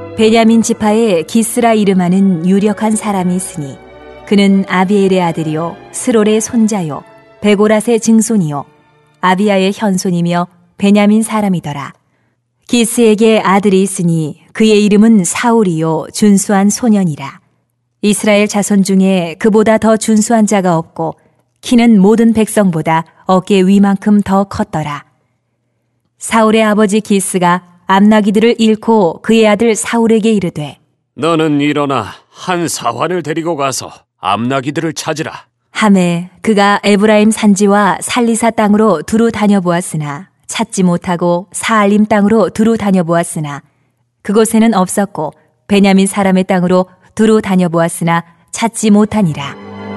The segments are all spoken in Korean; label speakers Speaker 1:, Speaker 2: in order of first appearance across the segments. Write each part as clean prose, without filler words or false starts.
Speaker 1: 베냐민 지파에 기스라 이름하는 유력한 사람이 있으니 그는 아비엘의 아들이요 스롤의 손자요 베고랏의 증손이요 아비야의 현손이며 베냐민 사람이더라. 기스에게 아들이 있으니 그의 이름은 사울이요 준수한 소년이라. 이스라엘 자손 중에 그보다 더 준수한 자가 없고 키는 모든 백성보다 어깨 위만큼 더 컸더라. 사울의 아버지 기스가 암나기들을 잃고 그의 아들 사울에게 이르되
Speaker 2: 너는 일어나 한 사환을 데리고 가서 암나기들을 찾으라.
Speaker 1: 하매 그가 에브라임 산지와 살리사 땅으로 두루 다녀보았으나 찾지 못하고 사알림 땅으로 두루 다녀보았으나 그곳에는 없었고 베냐민 사람의 땅으로 두루 다녀보았으나 찾지 못하니라.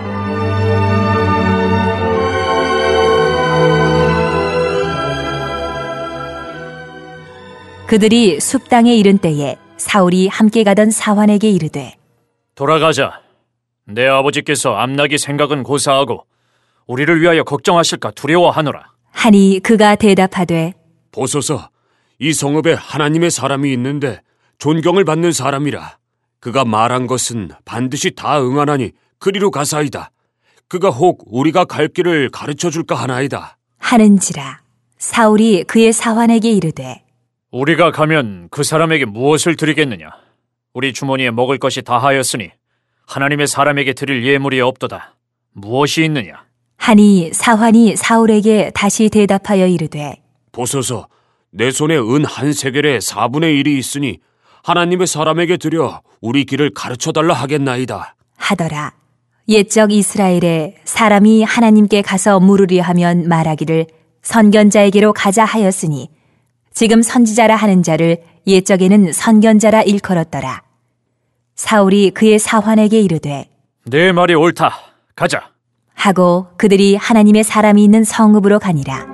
Speaker 1: 그들이 숲 땅에 이른 때에 사울이 함께 가던 사환에게 이르되
Speaker 3: 돌아가자. 내 아버지께서 암나기 생각은 고사하고 우리를 위하여 걱정하실까 두려워하노라.
Speaker 1: 하니 그가 대답하되
Speaker 2: 보소서, 이 성읍에 하나님의 사람이 있는데 존경을 받는 사람이라. 그가 말한 것은 반드시 다 응하나니 그리로 가사이다. 그가 혹 우리가 갈 길을 가르쳐 줄까 하나이다.
Speaker 1: 하는지라. 사울이 그의 사환에게 이르되
Speaker 3: 우리가 가면 그 사람에게 무엇을 드리겠느냐? 우리 주머니에 먹을 것이 다하였으니 하나님의 사람에게 드릴 예물이 없도다. 무엇이 있느냐?
Speaker 1: 하니 사환이 사울에게 다시 대답하여 이르되
Speaker 2: 보소서, 내 손에 은 한 세겔의 4분의 1이 있으니 하나님의 사람에게 드려 우리 길을 가르쳐달라 하겠나이다.
Speaker 1: 하더라. 옛적 이스라엘에 사람이 하나님께 가서 물으려 하면 말하기를 선견자에게로 가자 하였으니 지금 선지자라 하는 자를 옛적에는 선견자라 일컬었더라. 사울이 그의 사환에게 이르되
Speaker 3: 내 말이 옳다. 가자.
Speaker 1: 하고 그들이 하나님의 사람이 있는 성읍으로 가니라.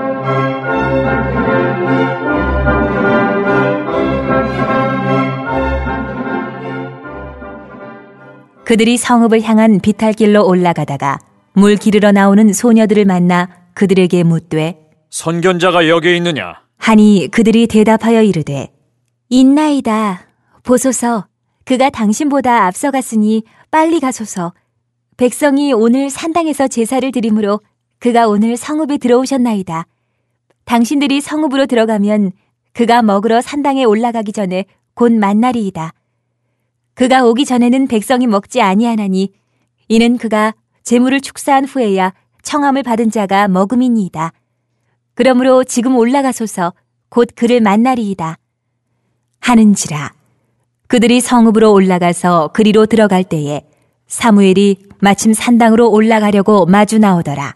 Speaker 1: 그들이 성읍을 향한 비탈길로 올라가다가 물 기르러 나오는 소녀들을 만나 그들에게 묻되
Speaker 3: 선견자가 여기 있느냐?
Speaker 1: 하니 그들이 대답하여 이르되 있나이다. 보소서, 그가 당신보다 앞서갔으니 빨리 가소서. 백성이 오늘 산당에서 제사를 드리므로 그가 오늘 성읍에 들어오셨나이다. 당신들이 성읍으로 들어가면 그가 먹으러 산당에 올라가기 전에 곧 만나리이다. 그가 오기 전에는 백성이 먹지 아니하나니 이는 그가 제물을 축사한 후에야 청함을 받은 자가 먹음이니이다. 그러므로 지금 올라가소서. 곧 그를 만나리이다. 하는지라. 그들이 성읍으로 올라가서 그리로 들어갈 때에 사무엘이 마침 산당으로 올라가려고 마주 나오더라.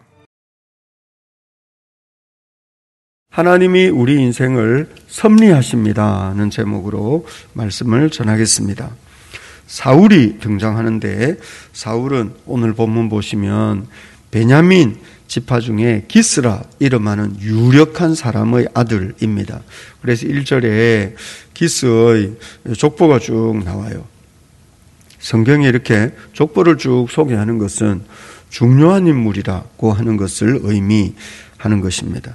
Speaker 4: 하나님이 우리 인생을 섭리하십니다는 제목으로 말씀을 전하겠습니다. 사울이 등장하는데 사울은 오늘 본문 보시면 베냐민 지파 중에 기스라 이름하는 유력한 사람의 아들입니다. 그래서 1절에 기스의 족보가 쭉 나와요. 성경에 이렇게 족보를 쭉 소개하는 것은 중요한 인물이라고 하는 것을 의미하는 것입니다.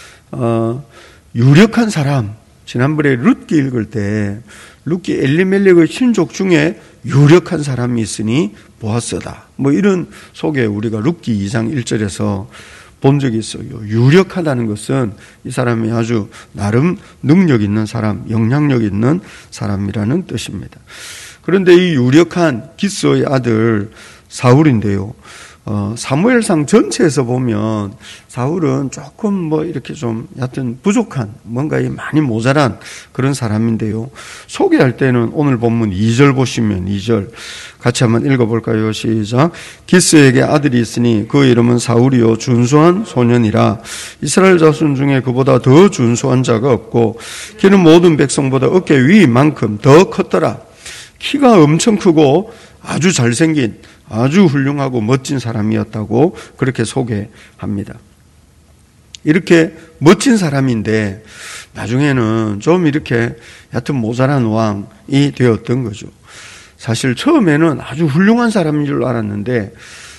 Speaker 4: 유력한 사람, 지난번에 룻기 읽을 때 룻기 엘리멜렉의 친족 중에 유력한 사람이 있으니 보아스다. 뭐 이런 소개 우리가 룻기 2장 1절에서 본 적이 있어요. 유력하다는 것은 이 사람이 아주 나름 능력 있는 사람, 영향력 있는 사람이라는 뜻입니다. 그런데 이 유력한 기스의 아들 사울인데요. 사무엘상 전체에서 보면 사울은 조금 뭐 이렇게 좀 얕은 부족한 뭔가 많이 모자란 그런 사람인데요. 소개할 때는 오늘 본문 2절 보시면 2절 같이 한번 읽어볼까요? 시작. 기스에게 아들이 있으니 그 이름은 사울이요 준수한 소년이라. 이스라엘 자손 중에 그보다 더 준수한 자가 없고 키는 모든 백성보다 어깨 위만큼 더 컸더라. 키가 엄청 크고 아주 잘생긴 아주 훌륭하고 멋진 사람이었다고 그렇게 소개합니다. 이렇게 멋진 사람인데 나중에는 좀 이렇게 얕은 모자란 왕이 되었던 거죠. 사실 처음에는 아주 훌륭한 사람인 줄 알았는데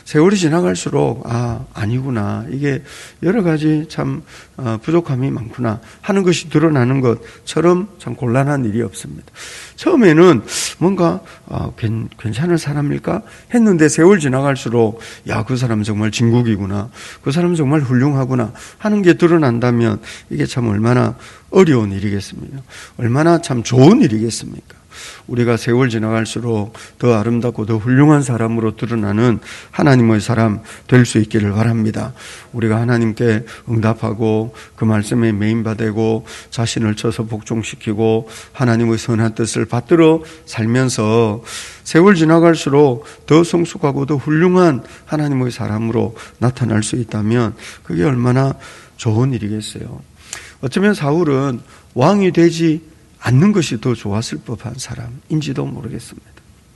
Speaker 4: 세월이 지나갈수록 아니구나, 이게 여러 가지 참 부족함이 많구나 하는 것이 드러나는 것처럼 참 곤란한 일이 없습니다. 처음에는 뭔가 괜찮은 사람일까 했는데 세월 지나갈수록 그 사람 정말 진국이구나, 그 사람 정말 훌륭하구나 하는 게 드러난다면 이게 참 얼마나 어려운 일이겠습니까? 얼마나 참 좋은 일이겠습니까? 우리가 세월 지나갈수록 더 아름답고 더 훌륭한 사람으로 드러나는 하나님의 사람 될 수 있기를 바랍니다. 우리가 하나님께 응답하고 그 말씀에 메인받고 자신을 쳐서 복종시키고 하나님의 선한 뜻을 받들어 살면서 세월 지나갈수록 더 성숙하고 더 훌륭한 하나님의 사람으로 나타날 수 있다면 그게 얼마나 좋은 일이겠어요. 어쩌면 사울은 왕이 되지 않는 것이 더 좋았을 법한 사람인지도 모르겠습니다.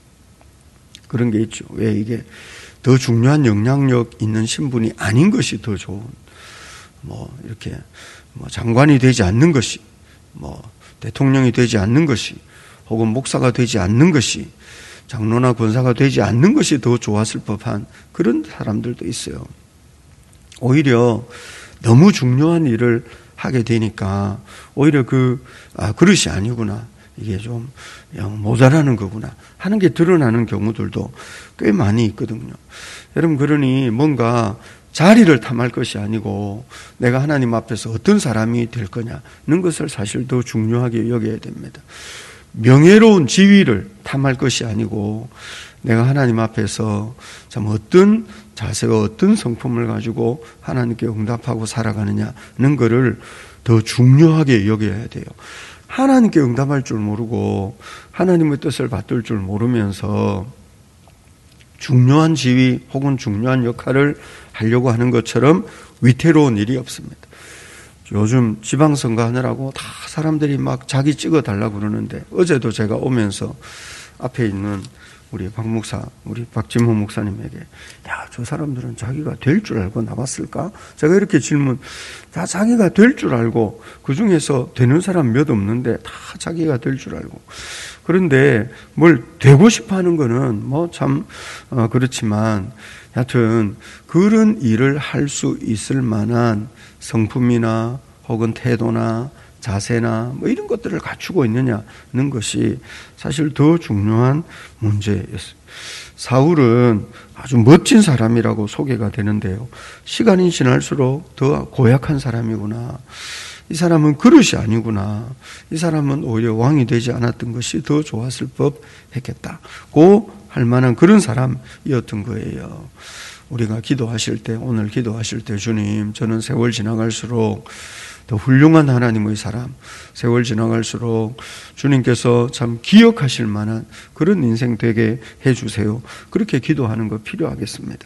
Speaker 4: 그런 게 있죠. 왜 이게 더 중요한 영향력 있는 신분이 아닌 것이 더 좋은, 이렇게 장관이 되지 않는 것이, 대통령이 되지 않는 것이, 혹은 목사가 되지 않는 것이, 장로나 권사가 되지 않는 것이 더 좋았을 법한 그런 사람들도 있어요. 오히려 너무 중요한 일을 하게 되니까 오히려 그릇이 아니구나, 이게 좀 모자라는 거구나 하는 게 드러나는 경우들도 꽤 많이 있거든요. 여러분, 그러니 뭔가 자리를 탐할 것이 아니고 내가 하나님 앞에서 어떤 사람이 될 거냐는 것을 사실 더 중요하게 여겨야 됩니다. 명예로운 지위를 탐할 것이 아니고 내가 하나님 앞에서 참 어떤 자세와 어떤 성품을 가지고 하나님께 응답하고 살아가느냐는 것을 더 중요하게 여겨야 돼요. 하나님께 응답할 줄 모르고 하나님의 뜻을 받들 줄 모르면서 중요한 지위 혹은 중요한 역할을 하려고 하는 것처럼 위태로운 일이 없습니다. 요즘 지방선거 하느라고 다 사람들이 막 자기 찍어달라고 그러는데, 어제도 제가 오면서 앞에 있는 우리 박 목사, 우리 박진모 목사님에게 저 사람들은 자기가 될 줄 알고 나왔을까? 제가 이렇게 질문, 다 자기가 될 줄 알고, 그 중에서 되는 사람 몇 없는데 다 자기가 될 줄 알고. 그런데 뭘 되고 싶어 하는 거는 참 그렇지만 하여튼 그런 일을 할 수 있을 만한 성품이나 혹은 태도나 자세나 이런 것들을 갖추고 있느냐는 것이 사실 더 중요한 문제였어요. 사울은 아주 멋진 사람이라고 소개가 되는데요, 시간이 지날수록 더 고약한 사람이구나, 이 사람은 그릇이 아니구나, 이 사람은 오히려 왕이 되지 않았던 것이 더 좋았을 법했겠다고 할 만한 그런 사람이었던 거예요. 우리가 기도하실 때, 오늘 기도하실 때, 주님, 저는 세월 지나갈수록 더 훌륭한 하나님의 사람, 세월 지나갈수록 주님께서 참 기억하실 만한 그런 인생 되게 해주세요. 그렇게 기도하는 거 필요하겠습니다.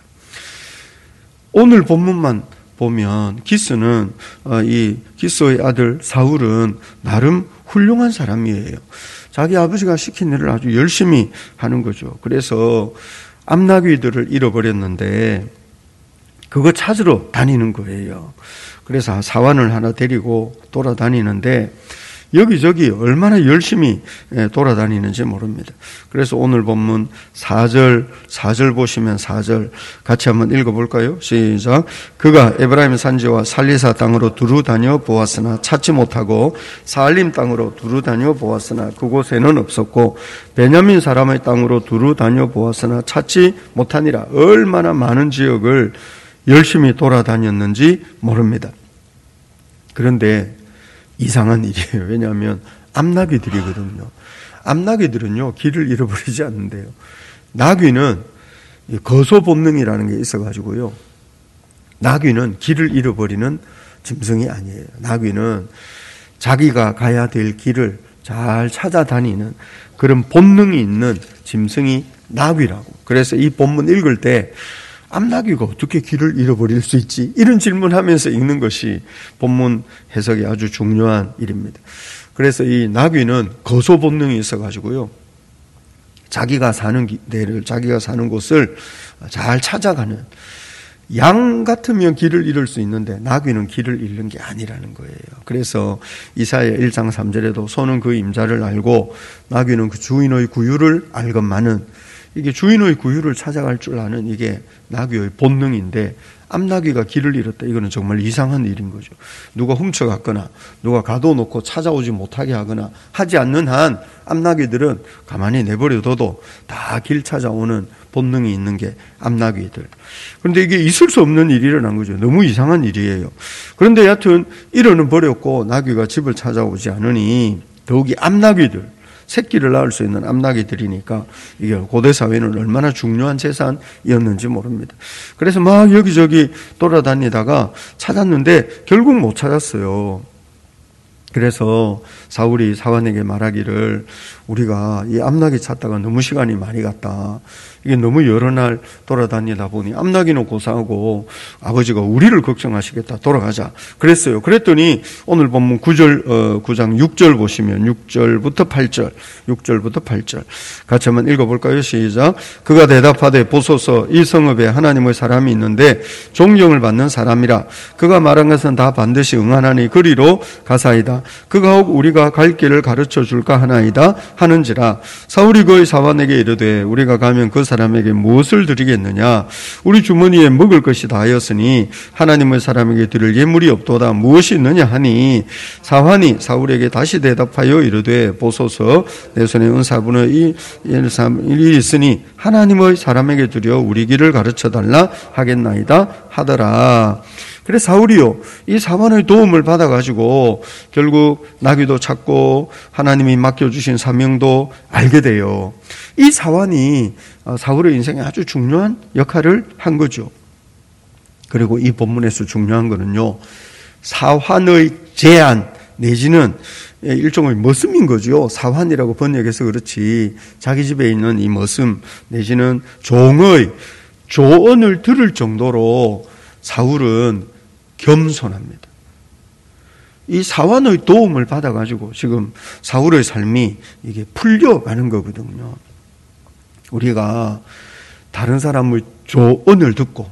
Speaker 4: 오늘 본문만 보면 기스는, 이 기스의 아들 사울은 나름 훌륭한 사람이에요. 자기 아버지가 시킨 일을 아주 열심히 하는 거죠. 그래서 암나귀들을 잃어버렸는데 그거 찾으러 다니는 거예요. 그래서 사환을 하나 데리고 돌아다니는데 여기저기 얼마나 열심히 돌아다니는지 모릅니다. 그래서 오늘 본문 4절 보시면 4절 같이 한번 읽어볼까요? 시작. 그가 에브라임 산지와 살리사 땅으로 두루 다녀 보았으나 찾지 못하고 사알림 땅으로 두루 다녀 보았으나 그곳에는 없었고 베냐민 사람의 땅으로 두루 다녀 보았으나 찾지 못하니라. 얼마나 많은 지역을 열심히 돌아다녔는지 모릅니다. 그런데 이상한 일이에요. 왜냐하면 암나귀들이거든요. 암나귀들은요, 길을 잃어버리지 않는데요. 나귀는 거소 본능이라는 게 있어가지고요, 나귀는 길을 잃어버리는 짐승이 아니에요. 나귀는 자기가 가야 될 길을 잘 찾아다니는 그런 본능이 있는 짐승이 나귀라고. 그래서 이 본문 읽을 때 암나귀가 어떻게 길을 잃어버릴 수 있지? 이런 질문하면서 읽는 것이 본문 해석이 아주 중요한 일입니다. 그래서 이 나귀는 거소 본능이 있어가지고요, 자기가 사는 데를, 자기가 사는 곳을 잘 찾아가는, 양 같으면 길을 잃을 수 있는데 나귀는 길을 잃는 게 아니라는 거예요. 그래서 이사야 1장 3절에도 소는 그 임자를 알고 나귀는 그 주인의 구유를 알건만은 이게 주인의 구유를 찾아갈 줄 아는 이게 나귀의 본능인데 암나귀가 길을 잃었다. 이거는 정말 이상한 일인 거죠. 누가 훔쳐갔거나 누가 가둬놓고 찾아오지 못하게 하거나 하지 않는 한 암나귀들은 가만히 내버려둬도 다 길 찾아오는 본능이 있는 게 암나귀들. 그런데 이게 있을 수 없는 일이 일어난 거죠. 너무 이상한 일이에요. 그런데 여하튼 이러는 버렸고 나귀가 집을 찾아오지 않으니 더욱이 암나귀들, 새끼를 낳을 수 있는 암나귀들이니까 이게 고대 사회는 얼마나 중요한 재산이었는지 모릅니다. 그래서 막 여기저기 돌아다니다가 찾았는데 결국 못 찾았어요. 그래서 사울이 사환에게 말하기를 우리가 이 암나귀 찾다가 너무 시간이 많이 갔다. 이게 너무 여러 날 돌아다니다 보니 암나귀는 고사하고 아버지가 우리를 걱정하시겠다. 돌아가자. 그랬어요. 그랬더니 오늘 본문 9장 6절 보시면 6절부터 8절 같이 한번 읽어볼까요? 시작. 그가 대답하되 보소서 이 성읍에 하나님의 사람이 있는데 존경을 받는 사람이라. 그가 말한 것은 다 반드시 응하나니 그리로 가사이다. 그가 혹 우리가 갈 길을 가르쳐 줄까 하나이다 하는지라. 사울이 그의 사환에게 이르되 우리가 가면 그 사람에게 무엇을 드리겠느냐? 우리 주머니에 먹을 것이 다하였으니 하나님의 사람에게 드릴 예물이 없도다. 무엇이 있느냐 하니 사환이 사울에게 다시 대답하여 이르되 보소서 내 손에 은사분의 일이 있으니 하나님의 사람에게 드려 우리 길을 가르쳐 달라 하겠나이다 하더라. 그래 사울이요 이 사환의 도움을 받아가지고 결국 나귀도 찾고 하나님이 맡겨주신 사명도 알게 돼요. 이 사환이 사울의 인생에 아주 중요한 역할을 한 거죠. 그리고 이 본문에서 중요한 거는요, 사환의 제안 내지는 일종의 머슴인 거죠. 사환이라고 번역해서 그렇지 자기 집에 있는 이 머슴 내지는 종의 조언을 들을 정도로 사울은 겸손합니다. 이 사환의 도움을 받아가지고 지금 사울의 삶이 이게 풀려가는 거거든요. 우리가 다른 사람의 조언을 듣고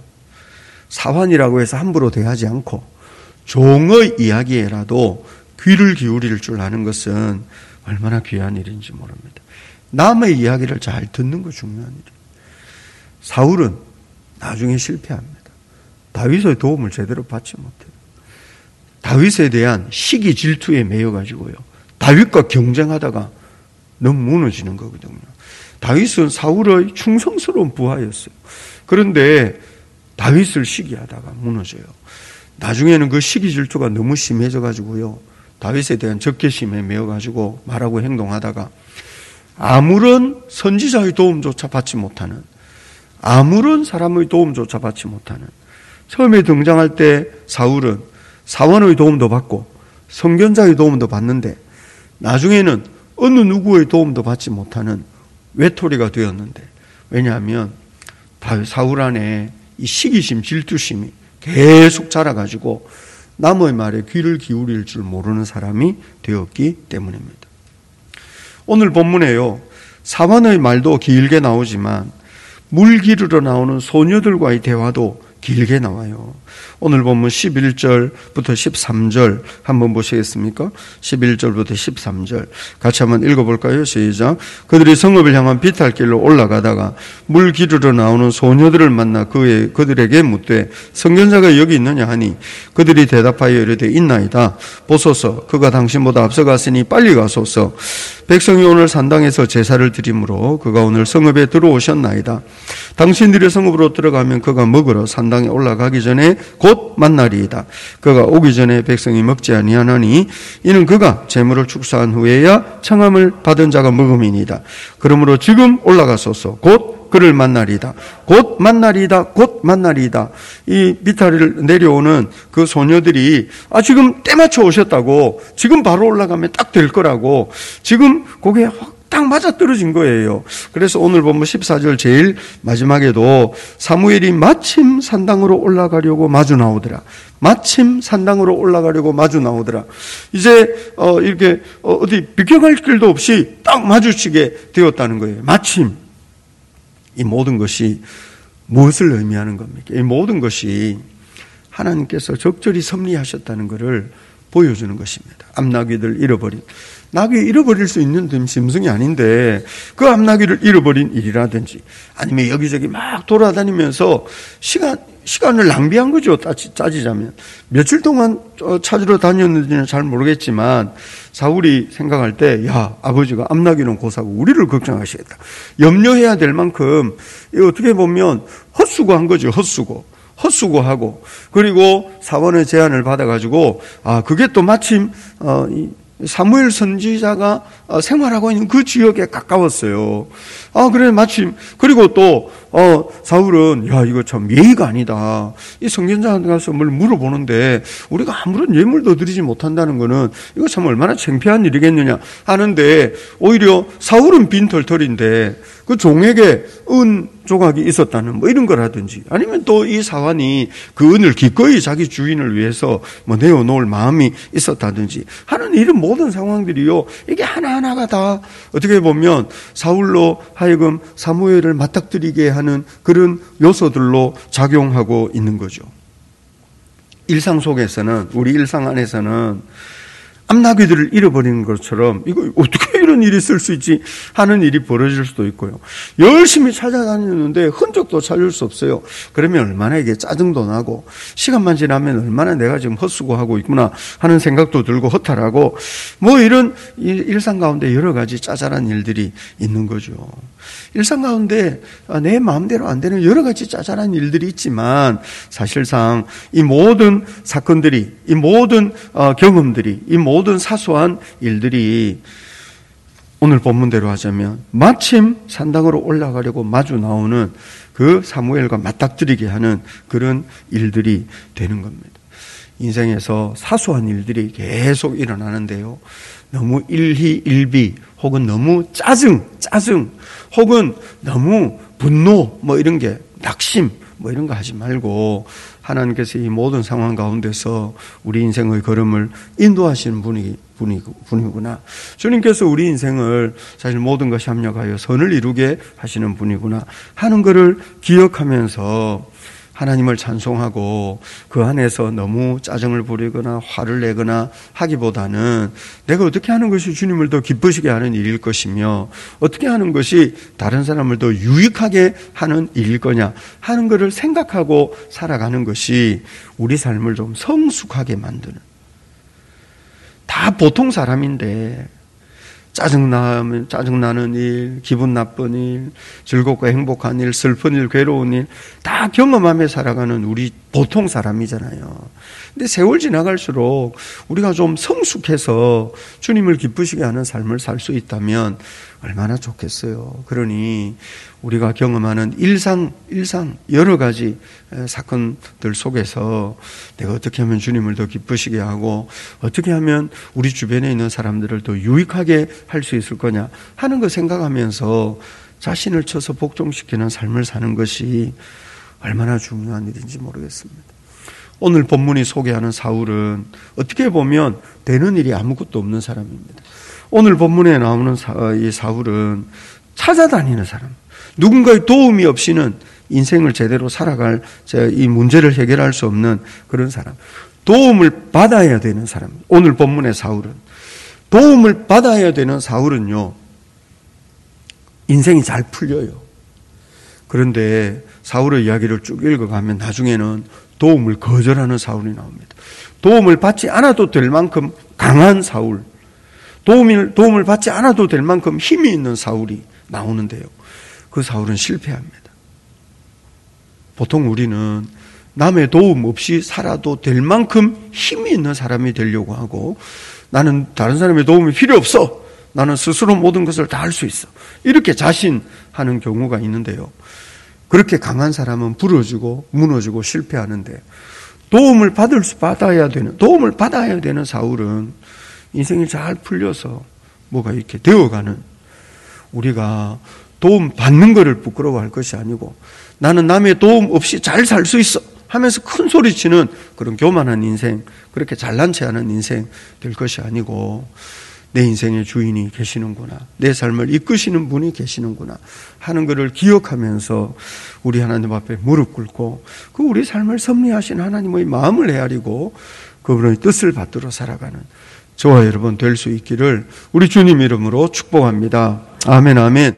Speaker 4: 사환이라고 해서 함부로 대하지 않고 종의 이야기에라도 귀를 기울일 줄 아는 것은 얼마나 귀한 일인지 모릅니다. 남의 이야기를 잘 듣는 거 중요한 일이에요. 사울은 나중에 실패합니다. 다윗의 도움을 제대로 받지 못해요. 다윗에 대한 시기 질투에 매여가지고요. 다윗과 경쟁하다가 너무 무너지는 거거든요. 다윗은 사울의 충성스러운 부하였어요. 그런데 다윗을 시기하다가 무너져요. 나중에는 그 시기 질투가 너무 심해져가지고요. 다윗에 대한 적개심에 매여가지고 말하고 행동하다가 아무런 선지자의 도움조차 받지 못하는, 아무런 사람의 도움조차 받지 못하는, 처음에 등장할 때 사울은 사원의 도움도 받고 선견자의 도움도 받는데 나중에는 어느 누구의 도움도 받지 못하는 외톨이가 되었는데, 왜냐하면 사울 안에 이 시기심, 질투심이 계속 자라가지고 남의 말에 귀를 기울일 줄 모르는 사람이 되었기 때문입니다. 오늘 본문에요, 사환의 말도 길게 나오지만 물 기르러 나오는 소녀들과의 대화도 길게 나와요. 오늘 본문 11절부터 13절 한번 보시겠습니까? 11절부터 13절 같이 한번 읽어볼까요? 시작. 그들이 성읍을 향한 비탈길로 올라가다가 물 기르러 나오는 소녀들을 만나 그들에게 묻되 선견자가 여기 있느냐 하니 그들이 대답하여 이르되 있나이다. 보소서 그가 당신보다 앞서갔으니 빨리 가소서. 백성이 오늘 산당에서 제사를 드리므로 그가 오늘 성읍에 들어오셨나이다. 당신들이 성읍으로 들어가면 그가 먹으러 산당에 올라가기 전에 곧 만나리이다. 그가 오기 전에 백성이 먹지 아니하나니 이는 그가 제물을 축사한 후에야 청함을 받은 자가 먹음이니이다. 그러므로 지금 올라가소서. 곧 그를 만나리이다. 곧 만나리이다. 곧 만나리이다. 이 비탈을 내려오는 그 소녀들이 지금 때맞춰 오셨다고, 지금 바로 올라가면 딱 될 거라고 지금 그게 확 딱 맞아떨어진 거예요. 그래서 오늘 보면 14절 제일 마지막에도 사무엘이 마침 산당으로 올라가려고 마주 나오더라. 마침 산당으로 올라가려고 마주 나오더라. 이제 이렇게 어디 비껴갈 길도 없이 딱 마주치게 되었다는 거예요. 마침. 이 모든 것이 무엇을 의미하는 겁니까? 이 모든 것이 하나님께서 적절히 섭리하셨다는 것을 보여주는 것입니다. 암나귀들 잃어버린. 나귀 잃어버릴 수 있는 짐승이 아닌데 그 암나귀를 잃어버린 일이라든지 아니면 여기저기 막 돌아다니면서 시간을 낭비한 거죠. 따지자면. 며칠 동안 찾으러 다녔는지는 잘 모르겠지만 사울이 생각할 때 야, 아버지가 암나귀는 고사고 우리를 걱정하시겠다. 염려해야 될 만큼 어떻게 보면 헛수고한 거죠. 헛수고하고 그리고 사원의 제안을 받아가지고 그게 또 마침 사무엘 선지자가 생활하고 있는 그 지역에 가까웠어요. 그래 마침 그리고 또 사울은 야 이거 참 예의가 아니다. 이 성전장한테 가서 뭘 물어보는데 우리가 아무런 예물도 드리지 못한다는 거는 이거 참 얼마나 창피한 일이겠느냐 하는데 오히려 사울은 빈털털인데 그 종에게 은 조각이 있었다는 뭐 이런 거라든지 아니면 또 이 사환이 그 은을 기꺼이 자기 주인을 위해서 뭐 내어놓을 마음이 있었다든지 하는 이런 모든 상황들이요 이게 하나하나가 다 어떻게 보면 사울로 하여금 사무엘을 맞닥뜨리게 하는 그런 요소들로 작용하고 있는 거죠. 일상 속에서는 우리 일상 안에서는 암나귀들을 잃어버리는 것처럼 이거 어떻게 이런 일이 있을 수 있지 하는 일이 벌어질 수도 있고요. 열심히 찾아다녔는데 흔적도 찾을 수 없어요. 그러면 얼마나 이게 짜증도 나고 시간만 지나면 얼마나 내가 지금 헛수고하고 있구나 하는 생각도 들고 허탈하고 뭐 이런 일상 가운데 여러 가지 짜잘한 일들이 있는 거죠. 일상 가운데 내 마음대로 안 되는 여러 가지 짜잘한 일들이 있지만 사실상 이 모든 사건들이 이 모든 경험들이 이 모든 사소한 일들이 오늘 본문대로 하자면 마침 산당으로 올라가려고 마주 나오는 그 사무엘과 맞닥뜨리게 하는 그런 일들이 되는 겁니다. 인생에서 사소한 일들이 계속 일어나는데요. 너무 일희일비 혹은 너무 짜증 혹은 너무 분노 뭐 이런 게 낙심 뭐 이런 거 하지 말고 하나님께서 이 모든 상황 가운데서 우리 인생의 걸음을 인도하시는 분이구나. 주님께서 우리 인생을 사실 모든 것이 합력하여 선을 이루게 하시는 분이구나 하는 것을 기억하면서 하나님을 찬송하고 그 안에서 너무 짜증을 부리거나 화를 내거나 하기보다는 내가 어떻게 하는 것이 주님을 더 기쁘시게 하는 일일 것이며 어떻게 하는 것이 다른 사람을 더 유익하게 하는 일일 거냐 하는 것을 생각하고 살아가는 것이 우리 삶을 좀 성숙하게 만드는, 다 보통 사람인데 짜증나는 일, 기분 나쁜 일, 즐겁고 행복한 일, 슬픈 일, 괴로운 일 다 경험하며 살아가는 우리 보통 사람이잖아요. 근데 세월 지나갈수록 우리가 좀 성숙해서 주님을 기쁘시게 하는 삶을 살 수 있다면 얼마나 좋겠어요. 그러니 우리가 경험하는 일상 여러 가지 사건들 속에서 내가 어떻게 하면 주님을 더 기쁘시게 하고 어떻게 하면 우리 주변에 있는 사람들을 더 유익하게 할 수 있을 거냐 하는 거 생각하면서 자신을 쳐서 복종시키는 삶을 사는 것이 얼마나 중요한 일인지 모르겠습니다. 오늘 본문이 소개하는 사울은 어떻게 보면 되는 일이 아무것도 없는 사람입니다. 오늘 본문에 나오는 이 사울은 찾아다니는 사람, 누군가의 도움이 없이는 인생을 제대로 살아갈 이 문제를 해결할 수 없는 그런 사람, 도움을 받아야 되는 사람. 오늘 본문의 사울은 도움을 받아야 되는 사울은요, 인생이 잘 풀려요. 그런데 사울의 이야기를 쭉 읽어가면 나중에는 도움을 거절하는 사울이 나옵니다. 도움을 받지 않아도 될 만큼 강한 사울, 도움을 받지 않아도 될 만큼 힘이 있는 사울이 나오는데요. 그 사울은 실패합니다. 보통 우리는 남의 도움 없이 살아도 될 만큼 힘이 있는 사람이 되려고 하고, 나는 다른 사람의 도움이 필요 없어, 나는 스스로 모든 것을 다 할 수 있어, 이렇게 자신하는 경우가 있는데요. 그렇게 강한 사람은 부러지고 무너지고 실패하는데, 도움을 받아야 되는 사울은 인생이 잘 풀려서 뭐가 이렇게 되어가는, 우리가 도움 받는 것을 부끄러워할 것이 아니고 나는 남의 도움 없이 잘 살 수 있어 하면서 큰 소리치는 그런 교만한 인생, 그렇게 잘난 체하는 인생 될 것이 아니고 내 인생의 주인이 계시는구나, 내 삶을 이끄시는 분이 계시는구나 하는 것을 기억하면서 우리 하나님 앞에 무릎 꿇고 그 우리 삶을 섭리하신 하나님의 마음을 헤아리고 그분의 뜻을 받들어 살아가는 저와 여러분 될 수 있기를 우리 주님 이름으로 축복합니다. 아멘, 아멘.